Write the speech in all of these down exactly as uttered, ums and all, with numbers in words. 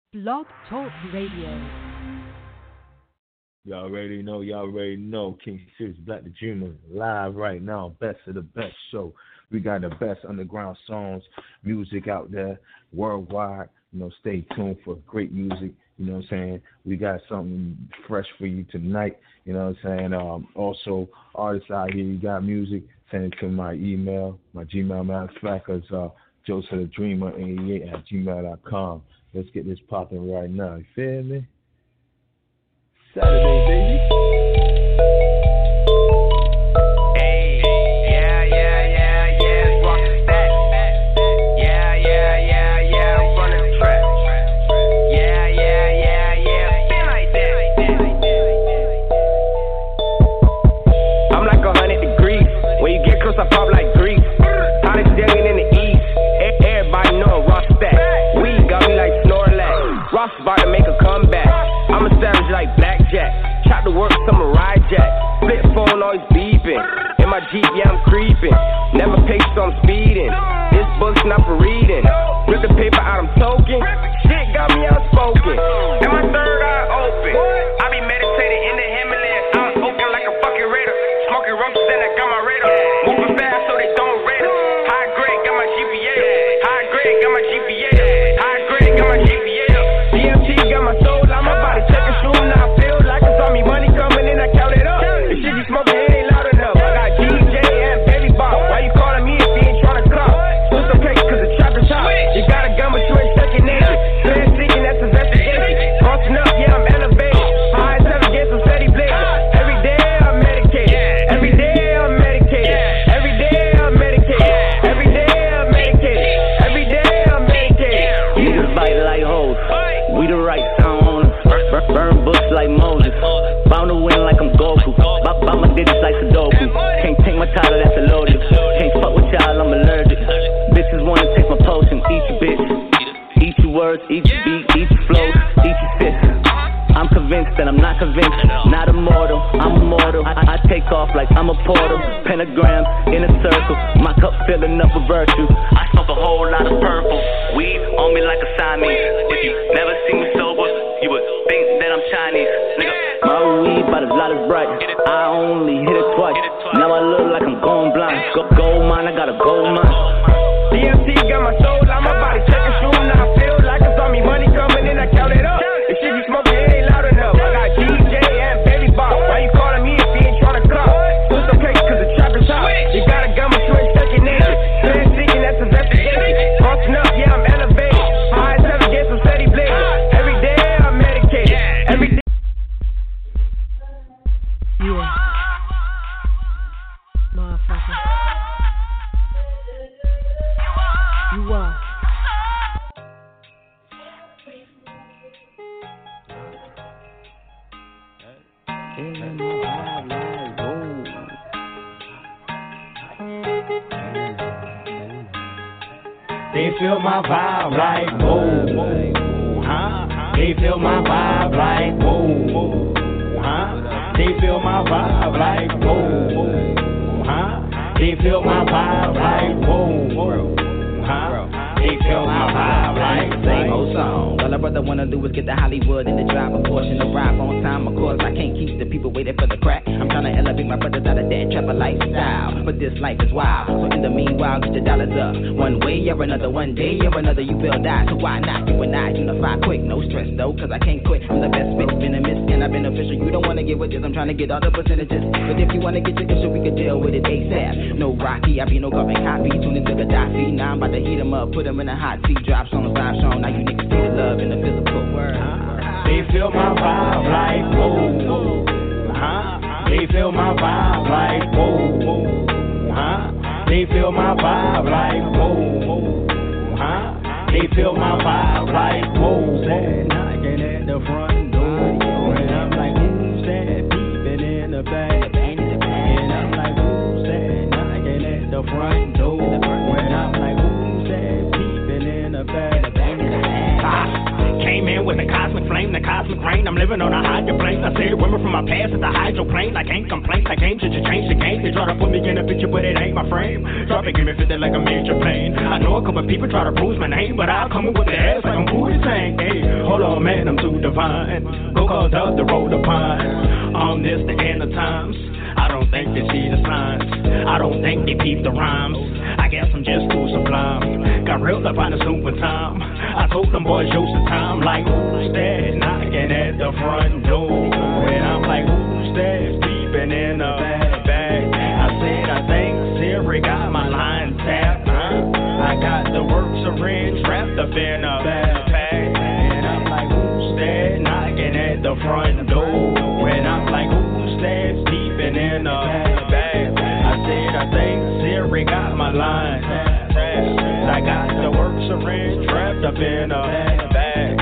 Blog Talk Radio. Y'all already know, y'all already know. King Sirius Black the Dreamer live right now. Best of the best show. We got the best underground songs, music out there worldwide. You know, stay tuned for great music. You know what I'm saying? We got something fresh for you tonight. You know what I'm saying? Um, also, artists out here, you got music, send it to my email, my Gmail, matter of fact, is uh, Joseph the Dreamer eighty-eight at gmail dot com. Let's get this popping right now. You feel me? Saturday, baby. Hey, yeah, yeah, yeah, yeah, it's rock the stack. Yeah, yeah, yeah, yeah, I'm running the track. Yeah, yeah, yeah, yeah, been like that. I'm like a hundred degrees. When you get close, I pop like grease. Hottest youngin' in the east. Everybody know rock stack. Weed got me like Snorlax. Rock's about to make a comeback. I'm a savage like blackjack. Chop the work, samurai jack. Flip phone always beeping. In my Jeep, yeah, I'm creeping. Never pace, so I'm speeding. This book's not for reading. Rip the paper out, I'm token. Shit got me outspoken. And my third eye open. I be meditating in the Himalayas. I'm open like a fucking raider. Smoking rumps, then I got my radar. Moving fast so they don't rate us. High grade, got my G P A. High grade, got my G P A. High grade, got my G P A. D M T got my soul. I'm about to check a shoe. Now I feel like it's on me. Money coming in, I count it up. The shit you smoking, it ain't loud enough. I got D J and Baby Bob. Why you calling me if you ain't tryna clock? It's okay, cause the trap is hot. You got a gun, but you ain't second nature. Plan seeking, that's investigation. Crossing up, yeah, I'm elevated. High as ever, get some steady blazing. Every day I'm medicated. Every day I'm medicated. Every day I'm medicated. Every day I'm medicated. Every day I'm medicated. Niggas bite like hoes. We the right sound on us. Burn, burn books like Moses. Bound to win like I'm Goku. Buy, buy my digits like Sudoku. Can't take my title, that's a loaded. Can't fuck with y'all, I'm allergic. Bitches wanna take my potion. Eat your bitch. Eat your words, eat your beat, eat your flows, eat your fist. I'm convinced that I'm not convinced. Not immortal, I'm immortal. I, I take off like I'm a portal. Pentagrams in a circle. My cup filling up with virtue. I smoke a whole lot of purple. Weed on me like a Siamese. If you never see me sober, you would think that I'm Chinese. Nigga, my weed about as loud as bright. I only hit it twice. Now I look like I'm going blind. Go, gold mine, I got a gold mine. D M T got my soul. I'm about to check a shoe. Now I feel like it's on me. Money coming in, I count it up. The shit you smoking, it ain't loud enough. I got D J and Baby Bob. Why you calling me if you ain't tryna clock? It's okay, cause the trap is hot. You got a gun, but you ain't second nature. Plan seeking, that's investigation. Crossing up, yeah, I'm elevated. High as ever, get some steady blazing. Every day I'm medicated. Every day. Yeah. Motherfucker. You are. They feel my vibe like whoa, huh? They feel my vibe like whoa, huh? They feel my vibe like whoa, huh? They feel my vibe like whoa, huh? They feel my vibe like same old song. All a brother wanna do is get to Hollywood and the driver portion of ride on time. Of course, I can't keep the people waiting for the crack. I'm trying to elevate my brothers out of that trapper lifestyle. But this life is wild. So in the meanwhile, get your dollars up. One way or another, one day or another, you will die. So why not? You and I unify quick. No stress though, cause I can't quit. I'm the best bitch, been a miss, and I've been official. You don't wanna get with this, I'm trying to get all the percentages. But if you wanna get your issue, we could deal with it ASAP. No Rocky, I be no government copy. Tune into Gaddafi. Now I'm about to heat him up, put him in a hot seat. Drops on the five strong. Now you niggas see the love in the physical word. They feel my vibe like whoa, huh? They feel my vibe like whoa, huh? They feel my vibe like whoa, huh? They feel my vibe like whoa. Sad knocking at the front door, and I'm like, who's that peeping in the back? And I'm like, who's that knocking at the front door? When I'm like, who's that peeping in the back? Came in with the cosmic flame, the cosmic rain. I'm living on a higher plane. I said women from my past at the hydroplane. I can't complain. Like game should you change the game? They try to put me in a picture, but it ain't my frame. Drop it, give me fifty like a major plane. I know a couple people try to bruise my name, but I'll come in with the ass like I'm booty tank. Hey, hold up, Oh man, I'm too divine. Go call up the road to pine. On this, the end of times. I don't think they see the signs. I don't think they peep the rhymes. I guess I'm just too sublime. Got real up on the super time. I told them boys use the time. Like who's that knocking at the front door? And I'm like, who's that peeping in the back bag? I said I think Siri got my line tapped. I got the work syringe wrapped up in a backpack. And I'm like, who's that knocking at the front door? And I'm like, who's that peeping in the bag? I said I think Siri got my line tapped. I got the work syringe wrapped up in a bag.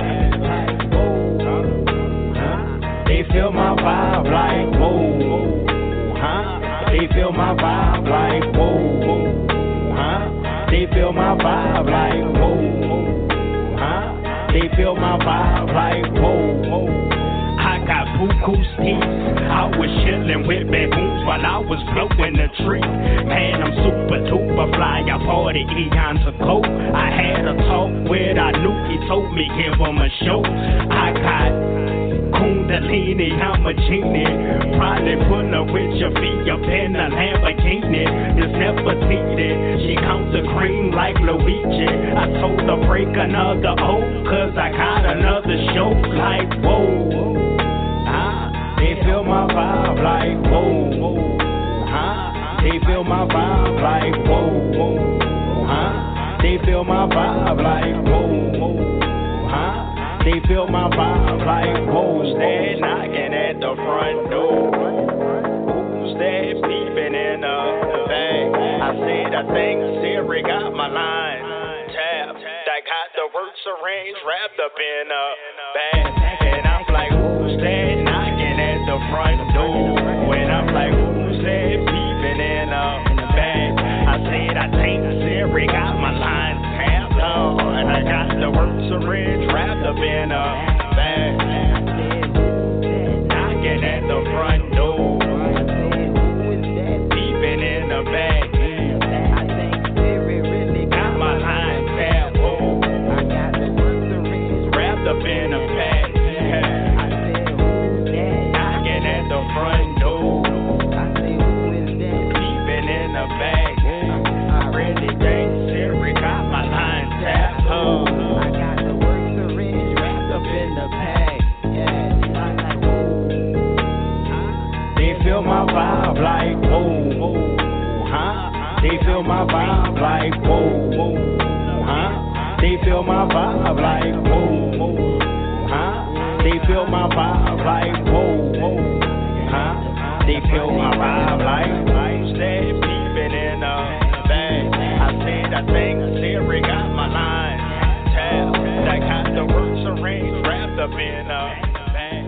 They feel my vibe like whoa, huh? They feel my vibe like whoa, huh? They feel my vibe like whoa, huh? They feel my vibe like whoa. I got buku steeds. I was chillin' with baboons while I was blowing the tree. Man, I'm super duper fly. I party eons ago. I had a talk with Anuki. Told me give him a show. I got Kundalini, I'm a genie. Probably pull up with your feet up in a Lamborghini. It's never needed. She counts the cream like Luigi. I told her break another O, cause I got another show. Like whoa, ah, they feel my vibe like whoa, huh? They feel my vibe like whoa, huh? They feel my vibe like whoa, huh? They feel my vibe like who's that knocking at the front door? Who's that peeping in the bag? I said I think Siri got my line tapped. I got the work syringe wrapped up in a bag. And I'm like, who's that knocking at the front door? And I'm like, who's that peeping in the bag? I said I think Siri got my line tapped. Oh, and I got the work syringe wrapped up in a bag. Knocking at the front door. Peeping in the bag. I think Siri really got my line tapped. Oh, I got the work syringe wrapped up in a bag. Knocking at the front door. Peeping in the bag. I really think Siri got my line tapped. Oh, I got the work syringe wrapped up in the bag. Yeah, I'm like, whoa. They feel my vibe like whoa, huh? They feel my vibe like whoa, huh? They feel my vibe like whoa, huh? They feel my vibe like whoa, huh? They feel my vibe like like that peeping in the bag. I said I think Siri got my line tapped. I got the work syringe wrapped up in a bag.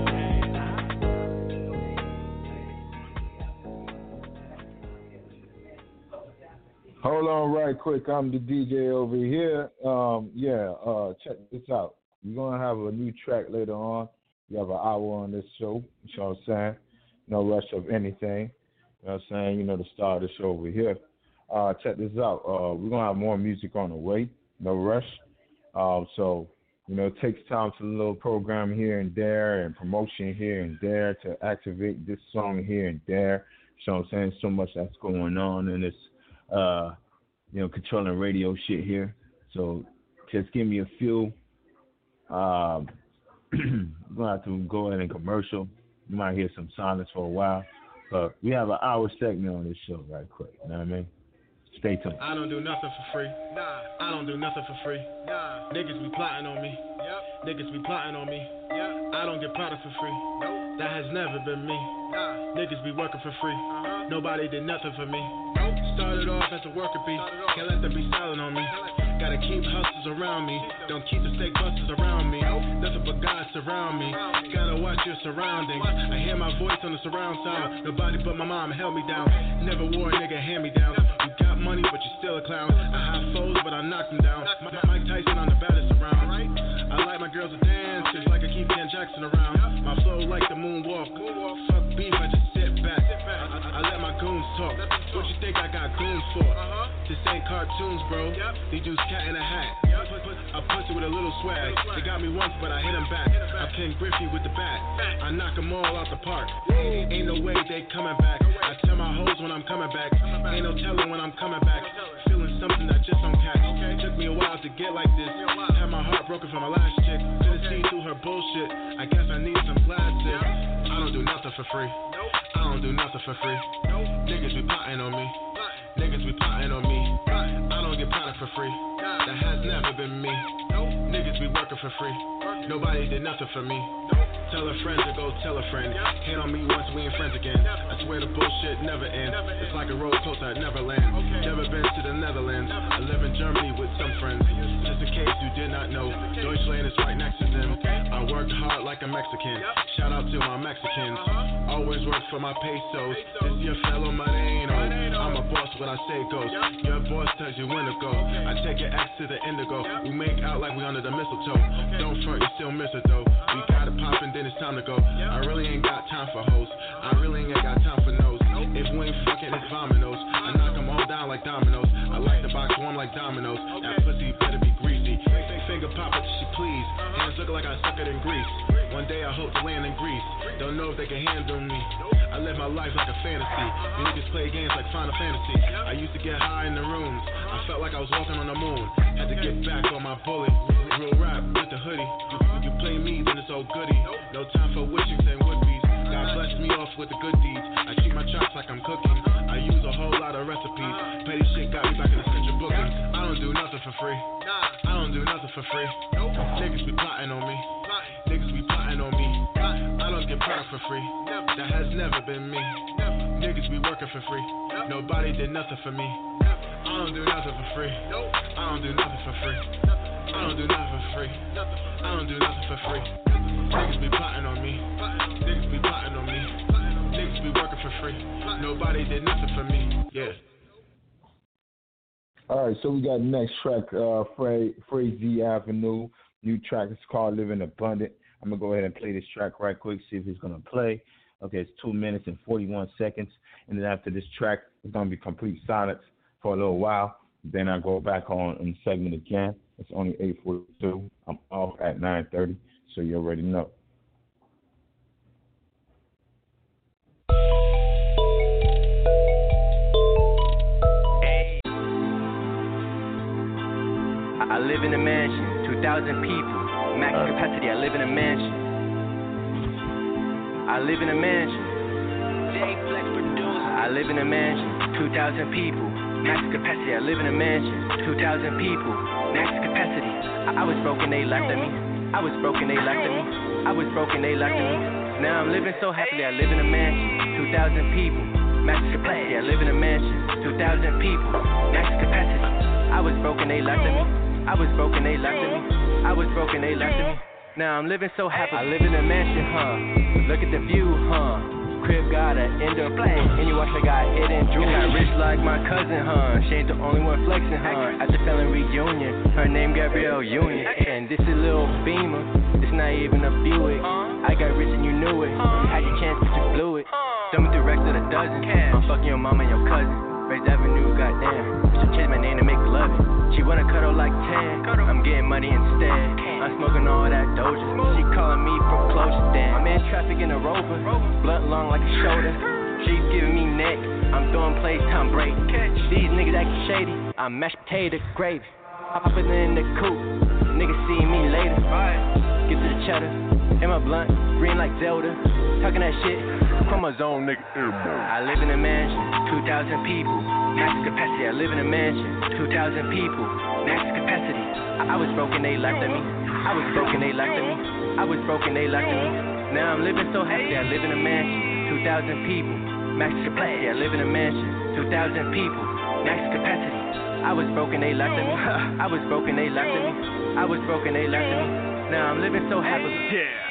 Hold on right quick. I'm the D J over here. Um, yeah, uh, check this out. We're going to have a new track later on. We have an hour on this show. You know what I'm saying? No rush of anything. You know what I'm saying? You know the star of the show over here. Uh, check this out. Uh, we're going to have more music on the way. No rush. Uh, so, you know, it takes time to a little program here and there and promotion here and there to activate this song here and there. You know what I'm saying? So much that's going on in this, uh, you know, controlling radio shit here. So just give me a few. Um, I'm going to have to go ahead and commercial. You might hear some silence for a while. But we have an hour segment on this show right quick. You know what I mean? Stay tuned. I don't do nothing for free. Nah. I don't do nothing for free. Nah. Niggas be plotting on me. Yep. Niggas be plotting on me. Yep. I don't get product for free. Nope. That has never been me. Nah. Niggas be working for free. Uh-huh. Nobody did nothing for me. Nope. Started off as a worker bee. Can't let them be selling on me. Gotta keep hustlers around me. Don't keep the fake busters around me. Nothing but God surround me. Gotta watch your surroundings. I hear my voice on the surround sound. Nobody but my mom held me down. Never wore a nigga hand me down. You got money, but you're still a clown. I have foes, but I knocked them down. Mike Tyson on the baddest around. I like my girls to dance, just like I keep Ken Jackson around. My flow like the moonwalk. Fuck beef, I just sit back. I, I let my goons talk. What you think I got goons for? This ain't cartoons, bro. These dudes cat in a hat. I put it with a little swag. They got me once, but I hit them back. I Ken Griffey with the bat. I knock them all out the park. Ain't no way they coming back. I tell my hoes when I'm coming back. Ain't no telling when I'm coming back. Feeling something that just don't catch. Took me a while to get like this. Had my heart broken from my last chick. Couldn't see through her bullshit. I guess I need some plastic. I don't do nothing for free. I don't do nothing for free. Niggas be plotting on me. Niggas be plotting on me. I don't get plotted for free. That has never been me. Niggas be working for free. Nobody did nothing for me. Tell a friend to go tell a friend. Hate on me once, we ain't friends again. I swear the bullshit never ends. It's like a roller coaster at Neverland. Never been to the Netherlands. I live in Germany with some friends. Just in case you did not know, Deutschland is right next to them. I worked hard like a Mexican. Shout out to my Mexicans. Always work for my pesos. This your fellow Moreno. I'm a boss, what I say goes. Your boss tells you when to go. I take your ex to the indigo. We make out like we under the mistletoe. Don't front, you still miss it though. We got it poppin', then it's time to go. I really ain't got time for hoes. I really ain't got time for no's. If we ain't fucking, it's vominos. I knock them all down like dominoes. I like the box warm like dominoes. That pussy better be greasy. Finger pop it, she please. Hands look like I suck it in grease. One day I hope to land in Greece. Don't know if they can handle me. I live my life like a fantasy. You niggas play games like Final Fantasy. I used to get high in the rooms. I felt like I was walking on the moon. Had to get back on my bullet. Real rap with the hoodie. You play me, then it's all goody. No time for wishings and would-be's. God bless me off with the good deeds. I treat my chops like I'm cooking. I use a whole lot of recipes. Petty shit got me back in the central booking. I don't do nothing for free. I don't do nothing for free. Niggas be plotting on me. Niggas be plotting on me. I don't get product for free. That has never been me. Niggas be working for free. Nobody did nothing for me. I don't do nothing for free. I don't do nothing for free. I don't do nothing for free. I don't do nothing for free. Niggas be plotting on me. Niggas be plotting on me. Niggas be working for free. Nobody did nothing for me. Yeah. All right, so we got the next track, uh, Fra- Frazee Avenue. New track is called Living Abundant. I'm going to go ahead and play this track right quick, see if it's going to play. Okay, it's two minutes and forty-one seconds. And then after this track, it's going to be complete silence for a little while. Then I go back on in the segment again. It's only eight forty-two. I'm off at nine thirty, so you already know. I live in a mansion, two thousand people, max capacity, I live in a mansion. I live in a mansion. I live in a mansion, two thousand people, max capacity, I live in a mansion, two thousand people, max capacity. I, I was broken, they laughed at me. I was broken, they laughed at me. I was broken, they laughed at me. Now I'm living so happily, I live in a mansion, two thousand people, max capacity, I live in a mansion, two thousand people, max capacity. I was broken, they laughed at me. I was broken, they laughed at me. I was broken, they laughed at me. Now I'm living so happy. I live in a mansion, huh? Look at the view, huh? Crib got an indoor pool, and you watch I got it in jewelry. Got rich like my cousin, huh? She ain't the only one flexing, huh? At the family reunion, her name Gabrielle Union, and this is Lil Beamer. It's not even a Buick. I got rich and you knew it. You had your chance, but you blew it. Tell me the rest of the dozen. I'm fucking your mama and your cousin. Raised Avenue, goddamn. Should change my name to make love it. She wanna cuddle like ten. I'm getting money instead. I'm smoking all that Doja. She calling me for closure. Damn, I'm in traffic in a Rover. Blunt long like a shoulder. She's giving me neck. I'm throwing plays, Tom Brady. These niggas acting shady. I'm mashed potato gravy. Hop in the coupe. Niggas see me later. Get to the cheddar. In my blunt, green like Zelda. Talking that shit. From a zone, nigga. I live in a mansion, two thousand people, max capacity. I live in a mansion, two thousand people, max capacity. I, I was broken, they laughed at me. I was broken, they laughed at me. I was broken, they laughed at me. Now I'm living so happy. I live in a mansion, two thousand people, max capacity. I live in a mansion, two thousand people, max capacity. I was broken, they laughed at me. I was broken, they laughed at me. I was broken, they laughed at me. Now I'm living so happily. Yeah.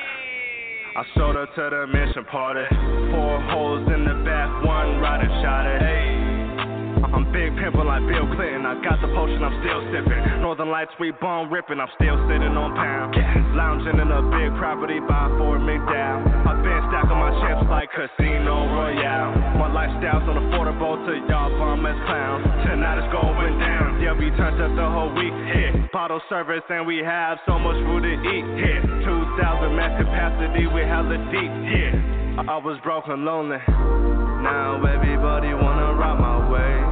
I showed her to the mission party. Four holes in the back, one riding shot it. Hey. I'm big pimpin' like Bill Clinton. I got the potion, I'm still sippin'. Northern Lights, we bone rippin'. I'm still sitting on pound. Lounging in a big property by Fort McDowell. I've been stacking my chips like Casino Royale. My lifestyle's unaffordable to y'all bum as clowns. Tonight it's going down. The yeah, we turned up the whole week. Yeah, bottle service and we have so much food to eat. Yeah, two thousand max capacity, we hella deep. Yeah, I was broke and lonely. Now everybody wanna ride my way.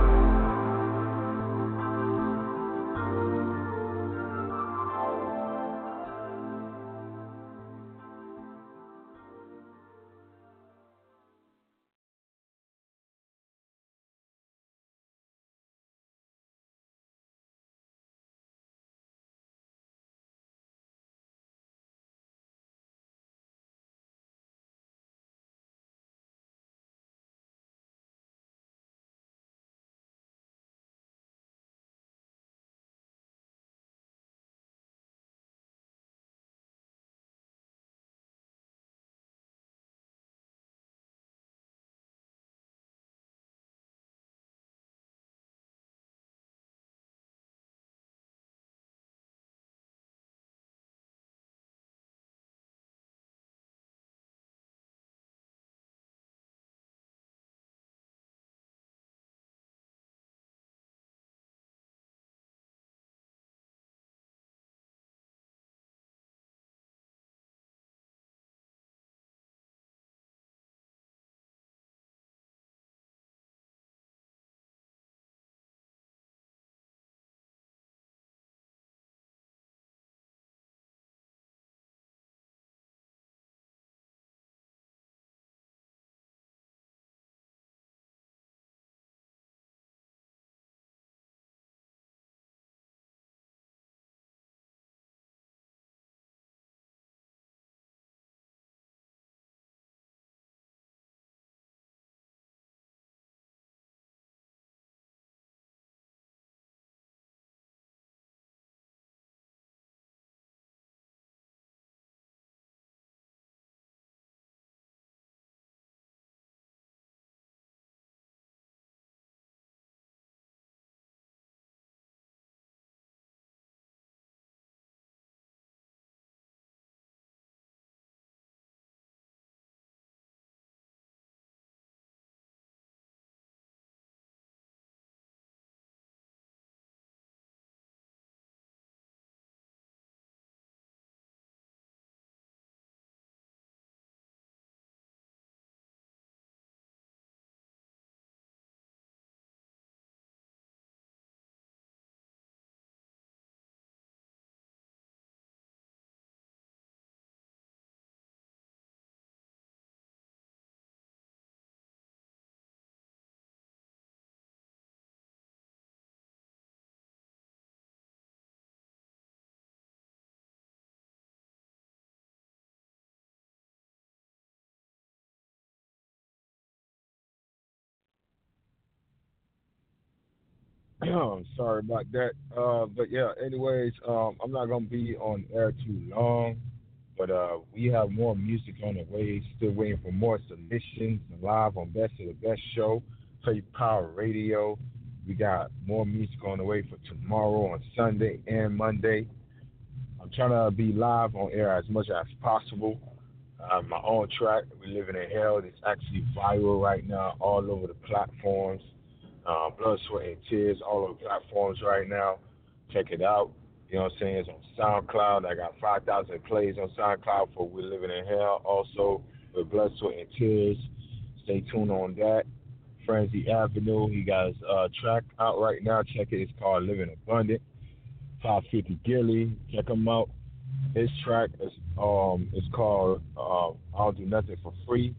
Sorry about that. Uh, but yeah, anyways, um, I'm not gonna be on air too long. But uh, we have more music on the way. Still waiting for more submissions live on Best of the Best Show, Play Power Radio. We got more music on the way for tomorrow on Sunday and Monday. I'm trying to be live on air as much as possible. Uh, my own track, We Living in Hell, it's actually viral right now all over the platforms. Uh, Blood, Sweat, and Tears, all over the platforms right now. Check it out. You know what I'm saying? It's on SoundCloud. I got five thousand plays on SoundCloud for We Living in Hell. Also, with Blood, Sweat, and Tears. Stay tuned on that. Frenzy Avenue, he got his uh, track out right now. Check it. It's called Living Abundant. five fifty Gilly, check him out. His track is um is called uh, I Don't Do Nothing for Free.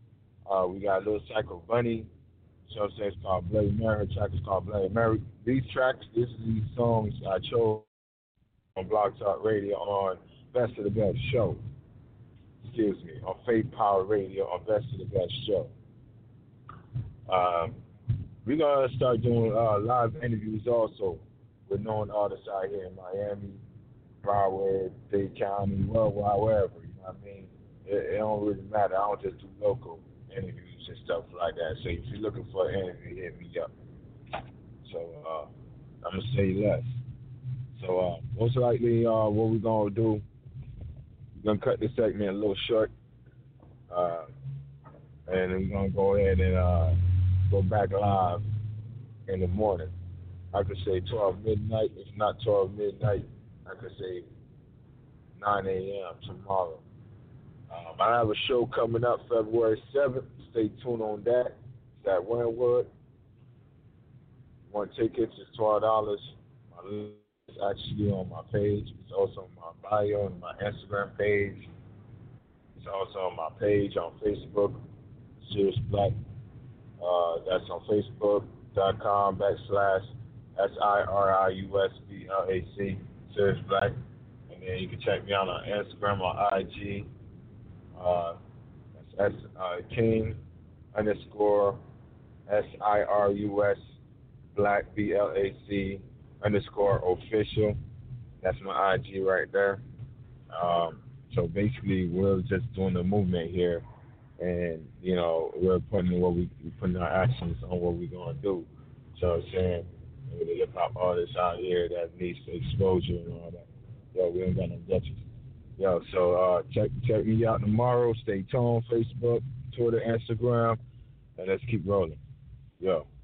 Uh, we got Lil Psycho Bunny. So I'm saying it's called Bloody Mary. Her track is called Bloody Mary. These tracks, this is these songs I chose on Blog Talk Radio on Best of the Best Show. Excuse me, on Faith Power Radio on Best of the Best Show. Um, we're gonna start doing uh, live interviews also with known artists out here in Miami, Broward, Dade County, worldwide, wherever. You know what I mean? It, it don't really matter. I don't just do local interviews and stuff like that. So if you're looking for an interview, hit me up. So uh, I'm gonna say less. So uh, most likely, uh, what we're gonna do, we're gonna cut this segment a little short, uh, and then we're gonna go ahead and uh, go back live in the morning. I could say twelve midnight. If not twelve midnight, I could say nine a.m. tomorrow. Um, I have a show coming up February seventh. Stay tuned on that. It's at Wynwood. One tickets is twelve dollars. My link is actually on my page. It's also on my bio and my Instagram page. It's also on my page on Facebook, Sirius Black. Uh, that's on Facebook.com backslash S I R I U S B L A C, Sirius Black. And then you can check me out on Instagram or I G. Uh, that's S, uh, King underscore S I R U S Black B L A C underscore official. That's my I G right there. Um, so basically, we're just doing the movement here, and you know, we're putting what we we're putting our actions on what we're gonna do. So I'm saying, with the hip hop artists out here that needs the exposure and all that. Yo, we ain't got no Dutchies. Yo, so uh, check check me out tomorrow. Stay tuned. Facebook, Twitter, Instagram, and let's keep rolling. Yo.